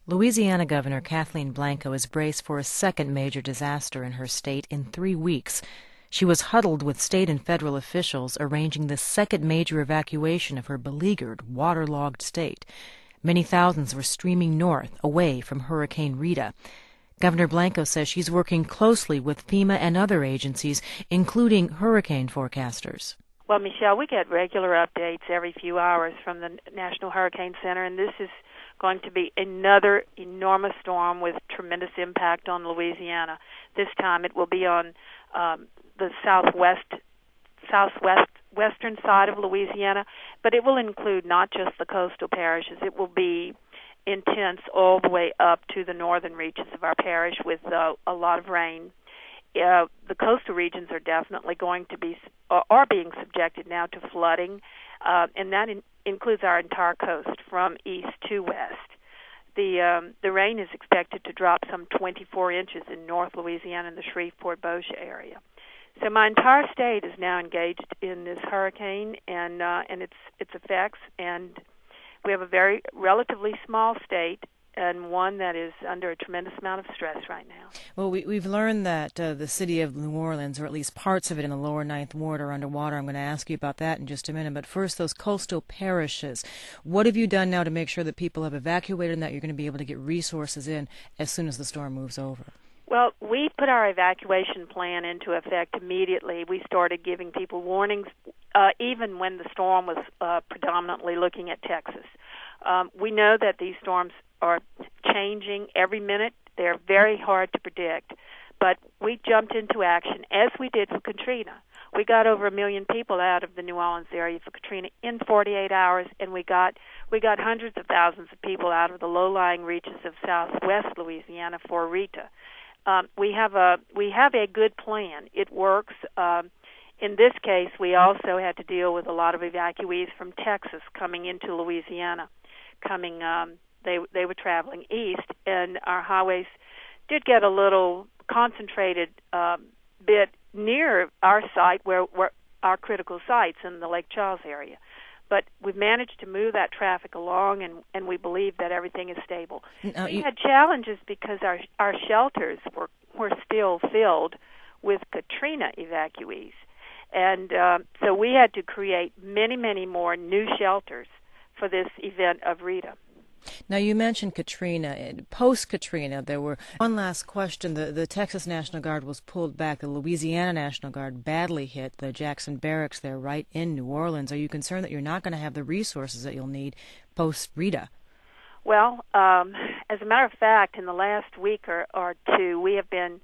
Louisiana Governor Kathleen Blanco is braced for a second major disaster in her state in 3 weeks. She was huddled with state and federal officials arranging the second major evacuation of her beleaguered, waterlogged state. Many thousands were streaming north, away from Hurricane Rita. Governor Blanco says she's working closely with FEMA and other agencies, including hurricane forecasters. Well, Michelle, we get regular updates every few hours from the National Hurricane Center, and this is going to be another enormous storm with tremendous impact on Louisiana. This time it will be on the southwestern side of Louisiana, but it will include not just the coastal parishes. It will be intense all the way up to the northern reaches of our parish with a lot of rain. The coastal regions are definitely going to be, are being subjected now to flooding, and that includes our entire coast from east to west. The rain is expected to drop some 24 inches in North Louisiana and the Shreveport-Bossier area. So my entire state is now engaged in this hurricane and its effects, and we have a very relatively small state and one that is under a tremendous amount of stress right now. Well, we've learned that the city of New Orleans, or at least parts of it in the lower Ninth Ward, are underwater. I'm going to ask you about that in just a minute. But first, those coastal parishes. What have you done now to make sure that people have evacuated and that you're going to be able to get resources in as soon as the storm moves over? Well, we put our evacuation plan into effect immediately. We started giving people warnings even when the storm was predominantly looking at Texas. We know that these storms are changing every minute. They're very hard to predict. But we jumped into action, as we did for Katrina. We got over 1 million people out of the New Orleans area for Katrina in 48 hours, and we got hundreds of thousands of people out of the low-lying reaches of southwest Louisiana for Rita. We have a good plan. It works. In this case, we also had to deal with a lot of evacuees from Texas coming into Louisiana. They were traveling east, and our highways did get a little concentrated bit near our site, where our critical sites in the Lake Charles area. But we've managed to move that traffic along, and we believe that everything is stable. We had challenges because our shelters were still filled with Katrina evacuees. And so we had to create many, many more new shelters for this event of Rita. Now, you mentioned Katrina. Post-Katrina, there were one last question. The Texas National Guard was pulled back. The Louisiana National Guard badly hit the Jackson Barracks there right in New Orleans. Are you concerned that you're not going to have the resources that you'll need post-Rita? Well, as a matter of fact, in the last week or two, we have been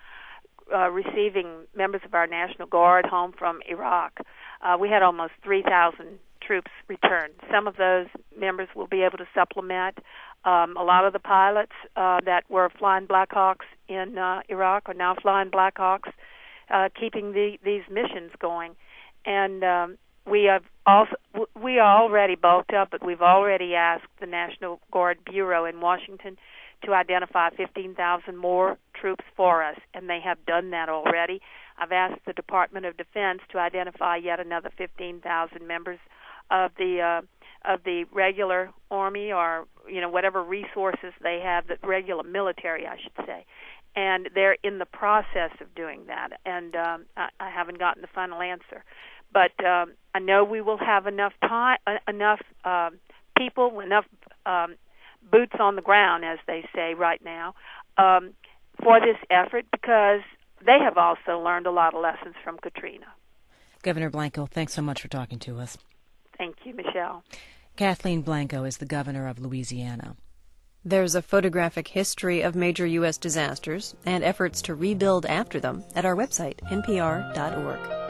receiving members of our National Guard home from Iraq. We had almost 3,000 troops return. Some of those members will be able to supplement. A lot of the pilots that were flying Black Hawks in Iraq are now flying Black Hawks, keeping these missions going. And we are already bulked up, but we've already asked the National Guard Bureau in Washington to identify 15,000 more troops for us, and they have done that already. I've asked the Department of Defense to identify yet another 15,000 members of the regular Army, or whatever resources they have, the regular military, I should say, and they're in the process of doing that. And I haven't gotten the final answer, but I know we will have enough time, enough people, enough boots on the ground, as they say right now, for this effort, because they have also learned a lot of lessons from Katrina. Governor Blanco, thanks so much for talking to us. Thank you, Michelle. Kathleen Blanco is the governor of Louisiana. There's a photographic history of major U.S. disasters and efforts to rebuild after them at our website, npr.org.